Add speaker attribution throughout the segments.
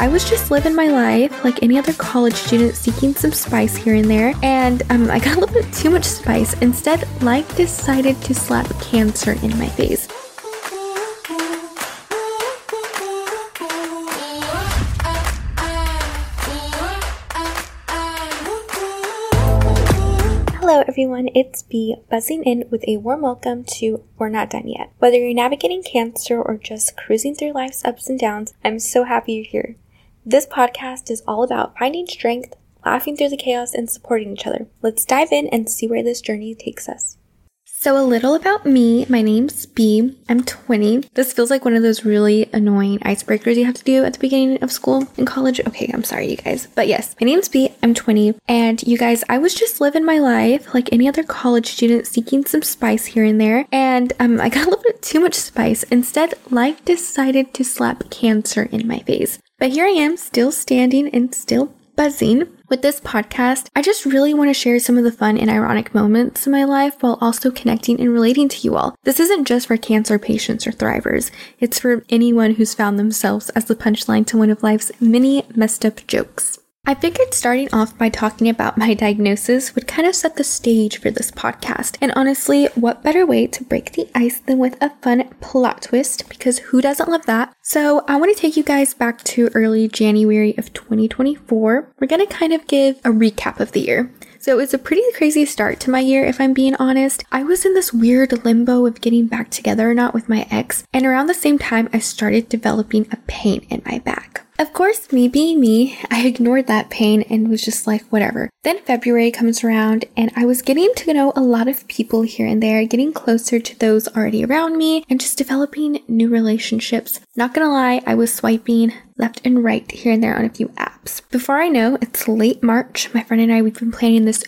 Speaker 1: I was just living my life like any other college student, seeking some spice here and there, and I got a little bit too much spice. Instead, life decided to slap cancer in my face. Hello everyone, it's Bee, buzzing in with a warm welcome to We're Not Done Yet. Whether you're navigating cancer or just cruising through life's ups and downs, I'm so happy you're here. This podcast is all about finding strength, laughing through the chaos, and supporting each other. Let's dive in and see where this journey takes us. So a little about me. My name's Bee. I'm 20. This feels like one of those really annoying icebreakers you have to do at the beginning of school and college. Okay, I'm sorry, you guys. But yes, my name's Bee. I'm 20. And you guys, I was just living my life like any other college student, seeking some spice here and there. And I got a little bit too much spice. Instead, life decided to slap cancer in my face. But here I am, still standing and still buzzing. With this podcast, I just really want to share some of the fun and ironic moments in my life while also connecting and relating to you all. This isn't just for cancer patients or thrivers. It's for anyone who's found themselves as the punchline to one of life's many messed up jokes. I figured starting off by talking about my diagnosis would kind of set the stage for this podcast. And honestly, what better way to break the ice than with a fun plot twist, because who doesn't love that? So I want to take you guys back to early January of 2024. We're going to kind of give a recap of the year. So it was a pretty crazy start to my year, if I'm being honest. I was in this weird limbo of getting back together or not with my ex, and around the same time, I started developing a pain in my back. Of course, me being me, I ignored that pain and was just like, whatever. Then February comes around, and I was getting to know a lot of people here and there, getting closer to those already around me, and just developing new relationships. Not gonna lie, I was swiping left and right here and there on a few apps. Before I know, it's late March. My friend and I, we've been planning this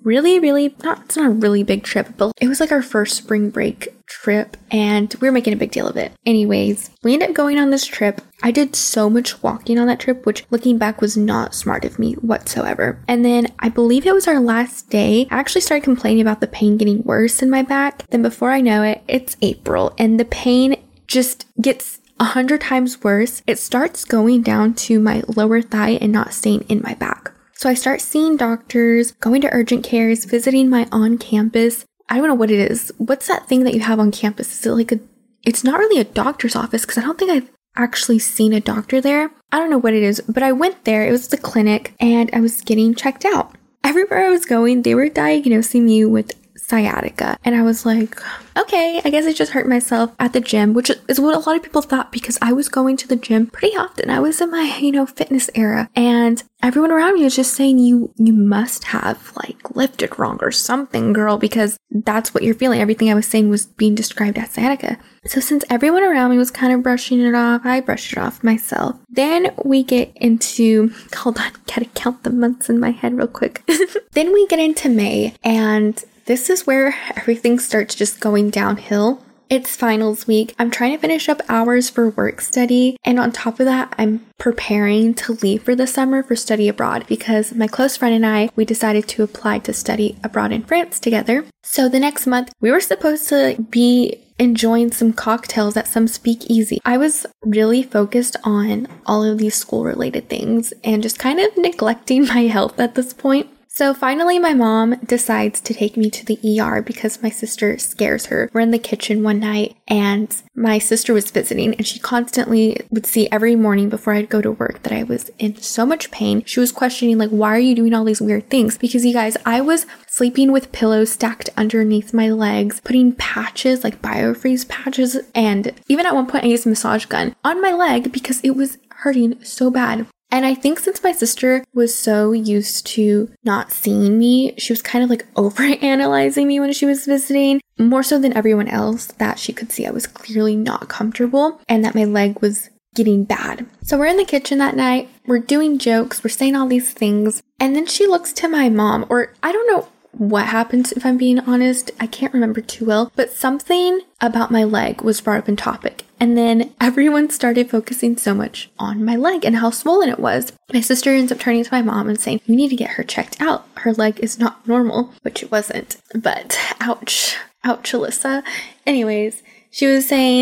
Speaker 1: it's not a really big trip, but it was like our first spring break trip, and we were making a big deal of it. Anyways, we ended up going on this trip. I did so much walking on that trip, which looking back was not smart of me whatsoever. And then I believe it was our last day, I actually started complaining about the pain getting worse in my back. Then before I know it, it's April, and the pain just gets 100 times worse. It starts going down to my lower thigh and not staying in my back. So I start seeing doctors, going to urgent cares, visiting my on-campus. I don't know what it is. What's that thing that you have on campus? Is it like it's not really a doctor's office, because I don't think I've actually seen a doctor there. I don't know what it is, but I went there. It was the clinic, and I was getting checked out. Everywhere I was going, they were diagnosing me with sciatica. And I was like, okay, I guess I just hurt myself at the gym, which is what a lot of people thought, because I was going to the gym pretty often. I was in my, fitness era, and everyone around me was just saying, you must have like lifted wrong or something, girl, because that's what you're feeling. Everything I was saying was being described as sciatica. So since everyone around me was kind of brushing it off, I brushed it off myself. Then we get into, hold on, gotta count the months in my head real quick. Then we get into May, and this is where everything starts just going downhill. It's finals week. I'm trying to finish up hours for work study. And on top of that, I'm preparing to leave for the summer for study abroad, because my close friend and I, we decided to apply to study abroad in France together. So the next month, we were supposed to be enjoying some cocktails at some speakeasy. I was really focused on all of these school-related things and just kind of neglecting my health at this point. So finally, my mom decides to take me to the ER because my sister scares her. We're in the kitchen one night, and my sister was visiting, and she constantly would see every morning before I'd go to work that I was in so much pain. She was questioning, like, why are you doing all these weird things? Because you guys, I was sleeping with pillows stacked underneath my legs, putting patches, like BioFreeze patches, and even at one point I used a massage gun on my leg because it was hurting so bad. And I think since my sister was so used to not seeing me, she was kind of like overanalyzing me when she was visiting, more so than everyone else, that she could see I was clearly not comfortable and that my leg was getting bad. So we're in the kitchen that night, we're doing jokes, we're saying all these things, and then she looks to my mom, or I don't know what happened, if I'm being honest. I can't remember too well, but something about my leg was brought up in topic. And then everyone started focusing so much on my leg and how swollen it was. My sister ends up turning to my mom and saying, "You need to get her checked out. Her leg is not normal," which it wasn't. But ouch, Alyssa. Anyways, she was saying,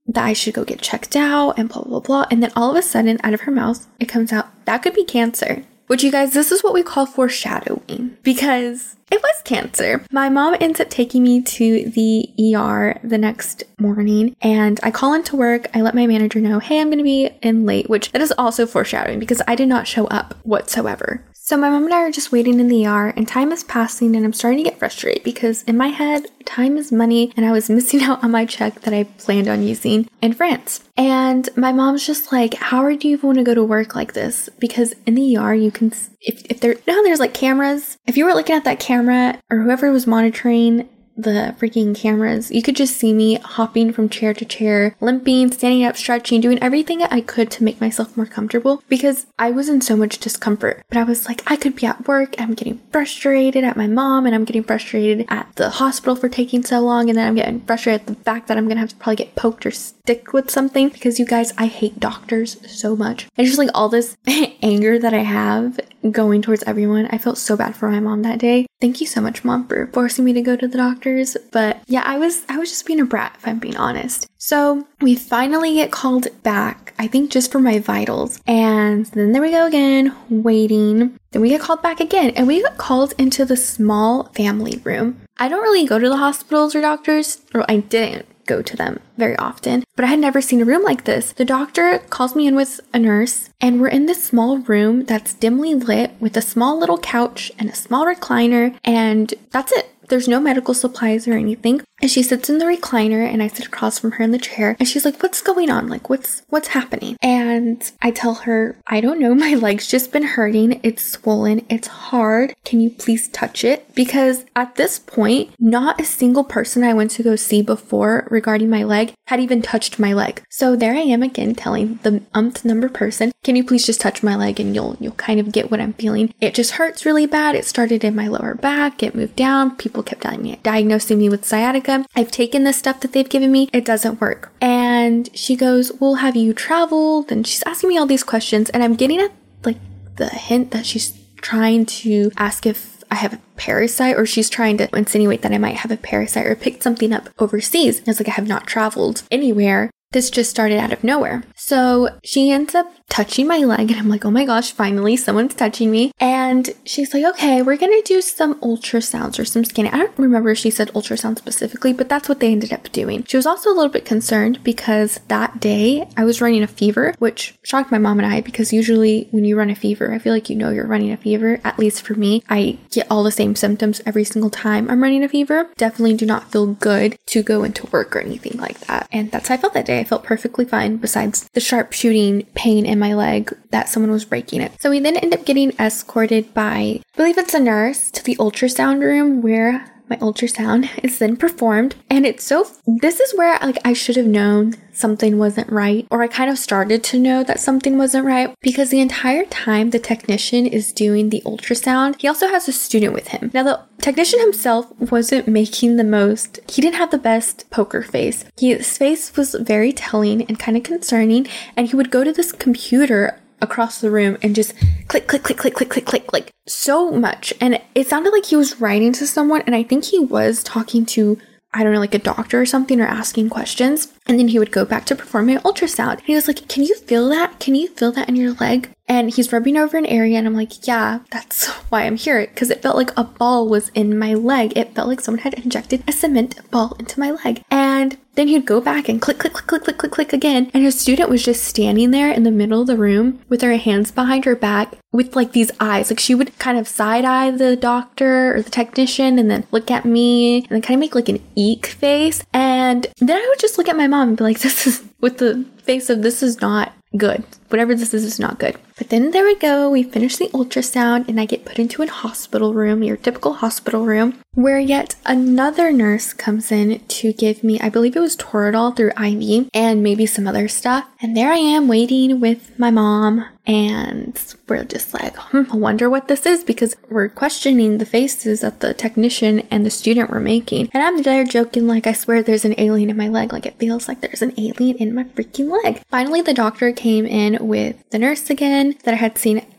Speaker 1: that I should go get checked out and blah, blah, blah. And then all of a sudden, out of her mouth, it comes out, that could be cancer. Which, you guys, this is what we call foreshadowing, because it was cancer. My mom ends up taking me to the ER the next morning, and I call into work. I let my manager know, hey, I'm going to be in late, which that is also foreshadowing because I did not show up whatsoever. So my mom and I are just waiting in the ER, and time is passing, and I'm starting to get frustrated because in my head, time is money, and I was missing out on my check that I planned on using in France. And my mom's just like, how do you even want to go to work like this? Because in the ER, you can, if there, now there's like cameras. If you were looking at that camera, or whoever was monitoring the freaking cameras, you could just see me hopping from chair to chair, limping, standing up, stretching, doing everything I could to make myself more comfortable because I was in so much discomfort. But I was like, I could be at work, I'm getting frustrated at my mom, and I'm getting frustrated at the hospital for taking so long, and then I'm getting frustrated at the fact that I'm gonna have to probably get poked or stick with something because, you guys, I hate doctors so much. And just like all this anger that I have going towards everyone, I felt so bad for my mom that day. Thank you so much, Mom, for forcing me to go to the doctors. But yeah, I was just being a brat, if I'm being honest. So we finally get called back, I think just for my vitals. And then there we go again, waiting. Then we get called back again, and we got called into the small family room. I don't really go to the hospitals or doctors, or I didn't go to them very often, but I had never seen a room like this. The doctor calls me in with a nurse, and we're in this small room that's dimly lit with a small little couch and a small recliner, and that's it. There's no medical supplies or anything. And she sits in the recliner, and I sit across from her in the chair, and she's like, what's going on? Like, what's happening? And I tell her, I don't know, my leg's just been hurting. It's swollen. It's hard. Can you please touch it? Because at this point, not a single person I went to go see before regarding my leg had even touched my leg. So there I am again telling the number person, can you please just touch my leg and you'll kind of get what I'm feeling. It just hurts really bad. It started in my lower back. It moved down. People kept diagnosing me with sciatica. I've taken the stuff that they've given me. It doesn't work. And she goes, well, have you traveled? And she's asking me all these questions, and I'm getting at like the hint that she's trying to ask if I have a parasite, or she's trying to insinuate that I might have a parasite or picked something up overseas. I was like, I have not traveled anywhere. This just started out of nowhere. So she ends up touching my leg, and I'm like, oh my gosh, finally someone's touching me. And she's like, okay, we're gonna do some ultrasounds or some scanning. I don't remember if she said ultrasound specifically, but that's what they ended up doing. She was also a little bit concerned because that day I was running a fever, which shocked my mom and I, because usually when you run a fever, I feel like you know you're running a fever. At least for me, I get all the same symptoms every single time I'm running a fever. Definitely do not feel good to go into work or anything like that. And that's how I felt that day. I felt perfectly fine, besides the sharp shooting pain in my leg that someone was breaking it. So we then end up getting escorted by, I believe it's a nurse, to the ultrasound room where my ultrasound is then performed. And this is where like I should have known something wasn't right, or I kind of started to know that something wasn't right, because the entire time the technician is doing the ultrasound, he also has a student with him. Now the technician himself wasn't making he didn't have the best poker face. His face was very telling and kind of concerning, and he would go to this computer across the room and just click, click, click, click, click, click, click, like so much. And it sounded like he was writing to someone, and I think he was talking to, I don't know, like a doctor or something, or asking questions. And then he would go back to perform my ultrasound. And he was like, can you feel that? Can you feel that in your leg? And he's rubbing over an area, and I'm like, yeah, that's why I'm here. Because it felt like a ball was in my leg. It felt like someone had injected a cement ball into my leg. And then he'd go back and click, click, click, click, click, click, click again. And his student was just standing there in the middle of the room with her hands behind her back with like these eyes. Like she would kind of side eye the doctor or the technician, and then look at me, and then kind of make like an eek face. And then I would just look at my mom and be like, this is, with the face of, this is not good. Whatever this is not good. But then there we go. We finish the ultrasound, and I get put into a hospital room, your typical hospital room, where yet another nurse comes in to give me, I believe it was Toradol through IV and maybe some other stuff. And there I am waiting with my mom, and we're just like, I wonder what this is, because we're questioning the faces that the technician and the student were making. And I'm there joking like, I swear there's an alien in my leg. Like it feels like there's an alien in my freaking leg. Finally, the doctor came in with the nurse again that I had seen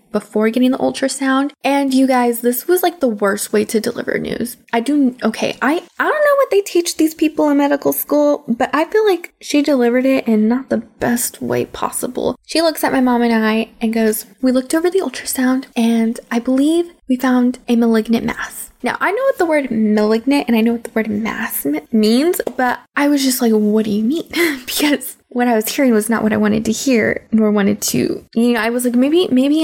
Speaker 1: before getting the ultrasound. And you guys, this was like the worst way to deliver news. I don't know what they teach these people in medical school, but I feel like she delivered it in not the best way possible. She looks at my mom and I and goes, "We looked over the ultrasound and I believe we found a malignant mass." Now, I know what the word malignant and I know what the word mass means, but I was just like, what do you mean? Because what I was hearing was not what I wanted to hear, nor wanted to, I was like, maybe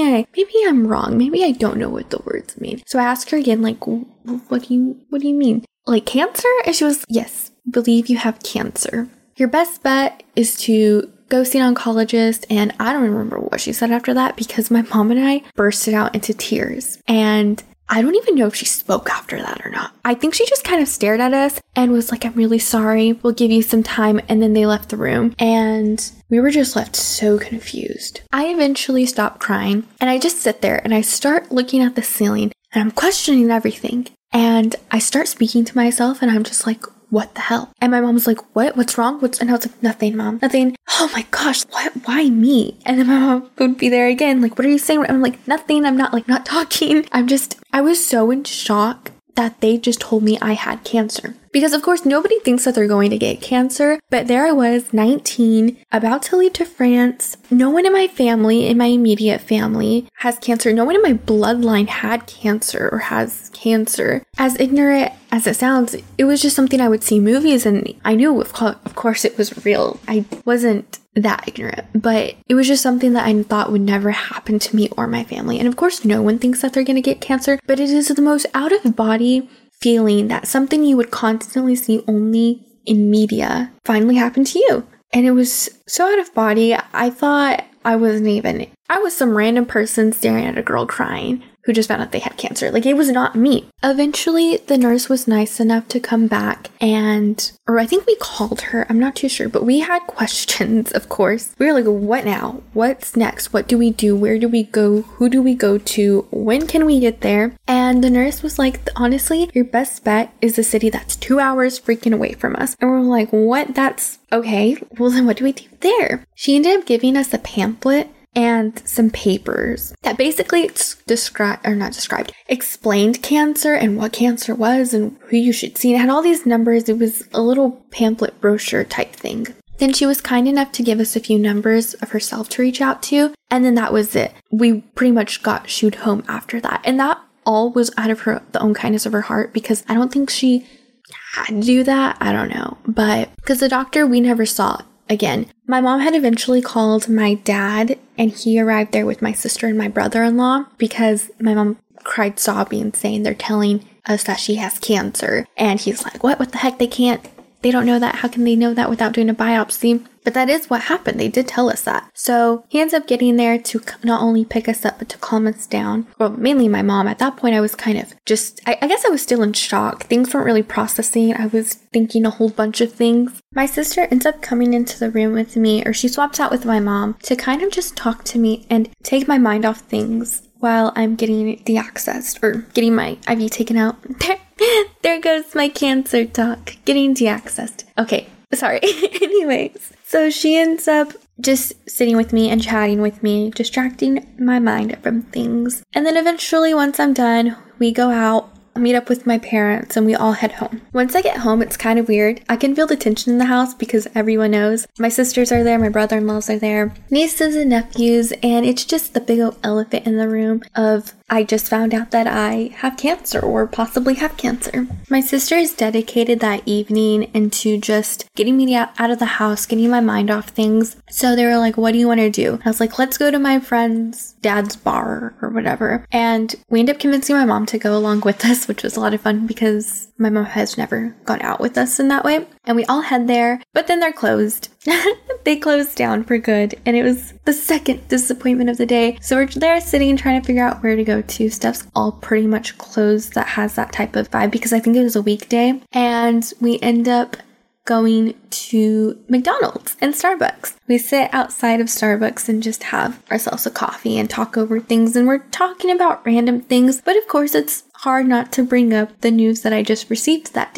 Speaker 1: I'm wrong. Maybe I don't know what the words mean. So I asked her again, like, what do you mean? Like cancer? And she was, "Yes, believe you have cancer. Your best bet is to go see an oncologist." And I don't remember what she said after that because my mom and I bursted out into tears. And I don't even know if she spoke after that or not. I think she just kind of stared at us and was like, "I'm really sorry. We'll give you some time." And then they left the room and we were just left so confused. I eventually stopped crying and I just sit there and I start looking at the ceiling and I'm questioning everything. And I start speaking to myself and I'm just like, what the hell? And my mom's like, what's wrong? And I was like, "Nothing, Mom, nothing." "Oh my gosh, what? Why me?" And then my mom would be there again, like, "What are you saying?" I'm like, "Nothing, I'm not talking." I was so in shock that they just told me I had cancer. Because of course nobody thinks that they're going to get cancer, but there I was, 19, about to leave to France. No one in my family, in my immediate family, has cancer. No one in my bloodline had cancer or has cancer. As ignorant as it sounds, it was just something I would see movies and I knew of course it was real. I wasn't that ignorant, but it was just something that I thought would never happen to me or my family. And of course no one thinks that they're going to get cancer, but it is the most out of body feeling that something you would constantly see only in media finally happened to you. And it was so out of body. I thought I was some random person staring at a girl crying who just found out they had cancer. Like, it was not me. Eventually, the nurse was nice enough to come back or I think we called her. I'm not too sure, but we had questions, of course. We were like, what now? What's next? What do we do? Where do we go? Who do we go to? When can we get there? And the nurse was like, "Honestly, your best bet is a city that's 2 hours freaking away from us." And we're like, what? That's okay. Well, then what do we do there? She ended up giving us a pamphlet and some papers that basically explained cancer and what cancer was and who you should see. It had all these numbers. It was a little pamphlet brochure type thing. Then she was kind enough to give us a few numbers of herself to reach out to. And then that was it. We pretty much got shooed home after that. And that all was out of the own kindness of her heart, because I don't think she had to do that. I don't know. But because the doctor we never saw again. My mom had eventually called my dad and he arrived there with my sister and my brother-in-law because my mom cried sobbing, saying they're telling us that she has cancer. And he's like, what the heck? They don't know that. How can they know that without doing a biopsy? But that is what happened. They did tell us that. So he ends up getting there to not only pick us up, but to calm us down. Well, mainly my mom. At that point, I was kind of I guess I was still in shock. Things weren't really processing. I was thinking a whole bunch of things. My sister ends up coming into the room with me, or she swaps out with my mom to kind of just talk to me and take my mind off things while I'm getting deaccessed or getting my IV taken out. There goes my cancer talk. Getting deaccessed. Okay, sorry. Anyways, so she ends up just sitting with me and chatting with me, distracting my mind from things. And then eventually, once I'm done, we go out, meet up with my parents, and we all head home. Once I get home, it's kind of weird. I can feel the tension in the house because everyone knows. My sisters are there, my brother-in-laws are there, nieces and nephews, and it's just the big old elephant in the room of I just found out that I have cancer or possibly have cancer. My sisters dedicated that evening into just getting me out of the house, getting my mind off things. So they were like, what do you want to do? I was like, let's go to my friend's dad's bar or whatever. And we ended up convincing my mom to go along with us, which was a lot of fun because my mom has never gone out with us in that way. And we all head there, but then they're closed. They closed down for good. And it was the second disappointment of the day. So we're there sitting trying to figure out where to go to. Stuff's all pretty much closed that has that type of vibe because I think it was a weekday. And we end up going to McDonald's and Starbucks. We sit outside of Starbucks and just have ourselves a coffee and talk over things. And we're talking about random things. But of course, it's hard not to bring up the news that I just received that day.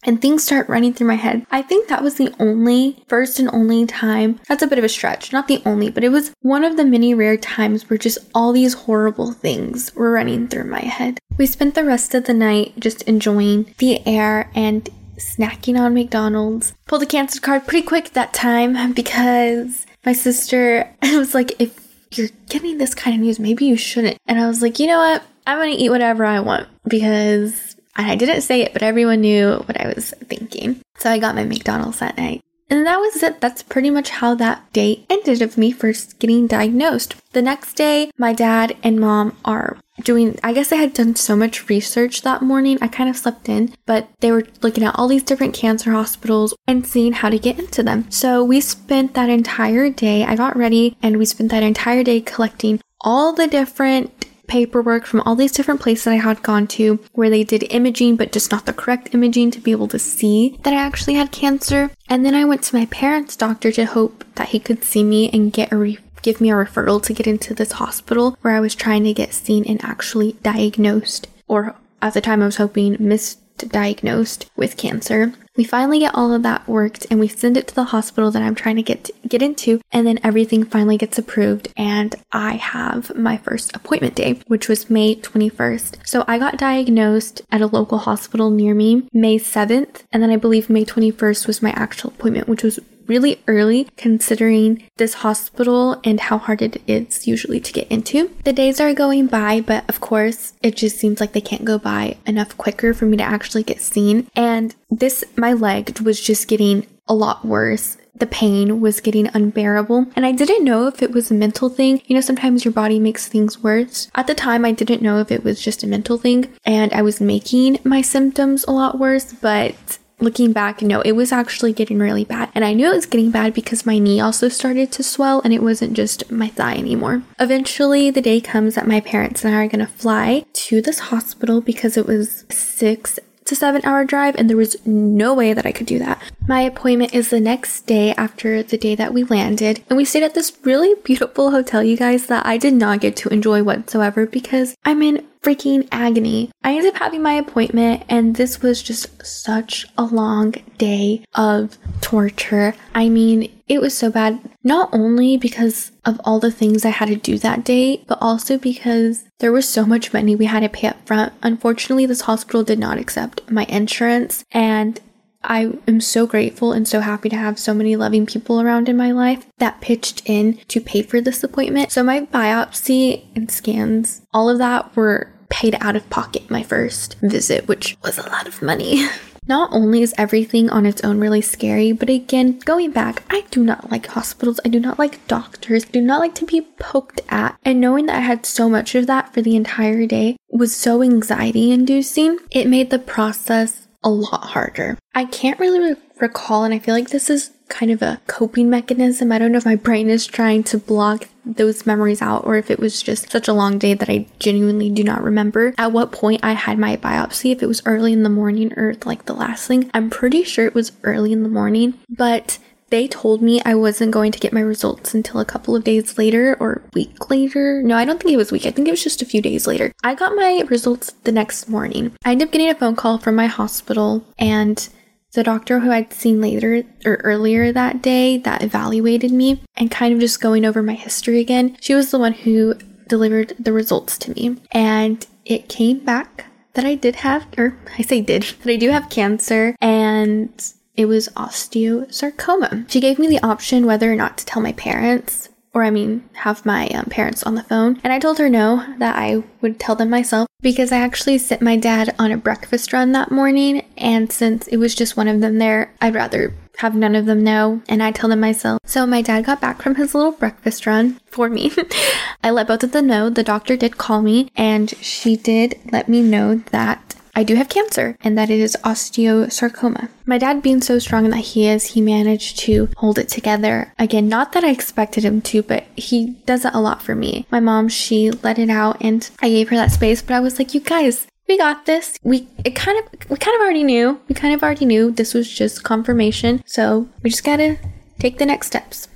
Speaker 1: and things start running through my head. I think that was the first and only time, that's a bit of a stretch, not the only, but it was one of the many rare times where just all these horrible things were running through my head. We spent the rest of the night just enjoying the air and snacking on McDonald's. Pulled a cancer card pretty quick that time because my sister was like, if you're getting this kind of news, maybe you shouldn't. And I was like, you know what? I'm going to eat whatever I want because I didn't say it, but everyone knew what I was thinking. So I got my McDonald's that night. And that was it. That's pretty much how that day ended of me first getting diagnosed. The next day, my dad and mom are I guess I had done so much research that morning. I kind of slept in, but they were looking at all these different cancer hospitals and seeing how to get into them. So we spent that entire day, I got ready, and we spent that entire day collecting all the different paperwork from all these different places I had gone to where they did imaging, but just not the correct imaging to be able to see that I actually had cancer. And then I went to my parents' doctor to hope that he could see me and give me a referral to get into this hospital where I was trying to get seen and actually diagnosed, or at the time I was hoping misdiagnosed with cancer. We finally get all of that worked and we send it to the hospital that I'm trying to get into, and then everything finally gets approved and I have my first appointment day, which was May 21st. So I got diagnosed at a local hospital near me May 7th, and then I believe May 21st was my actual appointment, which was really early considering this hospital and how hard it is usually to get into. The days are going by, but of course it just seems like they can't go by enough quicker for me to actually get seen. And my leg was just getting a lot worse. The pain was getting unbearable, and I didn't know if it was a mental thing. You know, sometimes your body makes things worse. At the time, I didn't know if it was just a mental thing and I was making my symptoms a lot worse, but looking back, no, it was actually getting really bad. And I knew it was getting bad because my knee also started to swell and it wasn't just my thigh anymore. Eventually, the day comes that my parents and I are going to fly to this hospital because it was 6 to 7 hour drive and there was no way that I could do that. My appointment is the next day after the day that we landed, and we stayed at this really beautiful hotel, you guys, that I did not get to enjoy whatsoever because I'm in freaking agony. I ended up having my appointment and this was just such a long day of torture. I mean, it was so bad, not only because of all the things I had to do that day, but also because there was so much money we had to pay up front. Unfortunately, this hospital did not accept my insurance, and I am so grateful and so happy to have so many loving people around in my life that pitched in to pay for this appointment. So my biopsy and scans, all of that were paid out of pocket my first visit, which was a lot of money. Not only is everything on its own really scary, but again, going back, I do not like hospitals. I do not like doctors. I do not like to be poked at. And knowing that I had so much of that for the entire day was so anxiety inducing. It made the process a lot harder. I can't really recall, and I feel like this is kind of a coping mechanism. I don't know if my brain is trying to block those memories out or if it was just such a long day that I genuinely do not remember at what point I had my biopsy, if it was early in the morning or like the last thing. I'm pretty sure it was early in the morning, but they told me I wasn't going to get my results until a couple of days later or a week later. No, I don't think it was a week. I think it was just a few days later. I got my results the next morning. I ended up getting a phone call from my hospital, and the doctor who I'd seen earlier that day that evaluated me and kind of just going over my history again, she was the one who delivered the results to me. And it came back that I do have cancer, and it was osteosarcoma. She gave me the option whether or not to tell my parents, have my parents on the phone. And I told her no, that I would tell them myself because I actually sent my dad on a breakfast run that morning. And since it was just one of them there, I'd rather have none of them know. And I tell them myself. So my dad got back from his little breakfast run for me. I let both of them know. The doctor did call me and she did let me know that I do have cancer and that it is osteosarcoma. My dad, being so strong that he managed to hold it together. Again, not that I expected him to, but he does that a lot for me. My mom, she let it out and I gave her that space, but I was like, you guys, we got this. We kind of already knew. We kind of already knew this was just confirmation. So we just gotta take the next steps.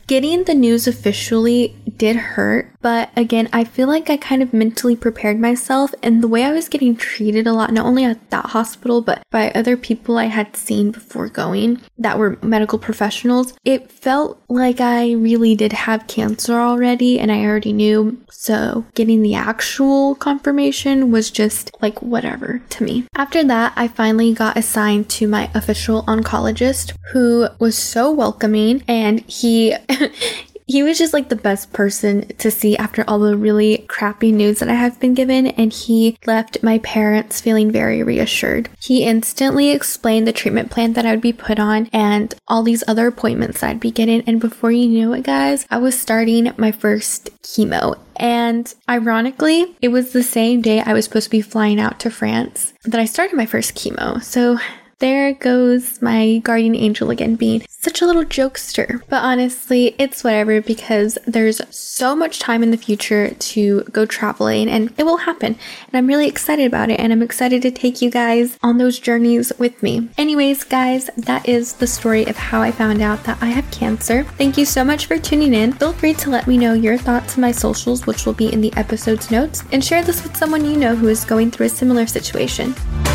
Speaker 1: Getting the news officially did hurt, but again, I feel like I kind of mentally prepared myself, and the way I was getting treated a lot, not only at that hospital, but by other people I had seen before going that were medical professionals, it felt like I really did have cancer already, and I already knew. So getting the actual confirmation was just like whatever to me. After that, I finally got assigned to my official oncologist, who was so welcoming, and he was just like the best person to see after all the really crappy news that I have been given, and he left my parents feeling very reassured. He instantly explained the treatment plan that I would be put on and all these other appointments that I'd be getting, and before you knew it, guys, I was starting my first chemo. And ironically, it was the same day I was supposed to be flying out to France that I started my first chemo. So there goes my guardian angel again, being such a little jokester. But honestly, it's whatever, because there's so much time in the future to go traveling, and it will happen. And I'm really excited about it, and I'm excited to take you guys on those journeys with me. Anyways, guys, that is the story of how I found out that I have cancer. Thank you so much for tuning in. Feel free to let me know your thoughts on my socials, which will be in the episode's notes, and share this with someone you know who is going through a similar situation.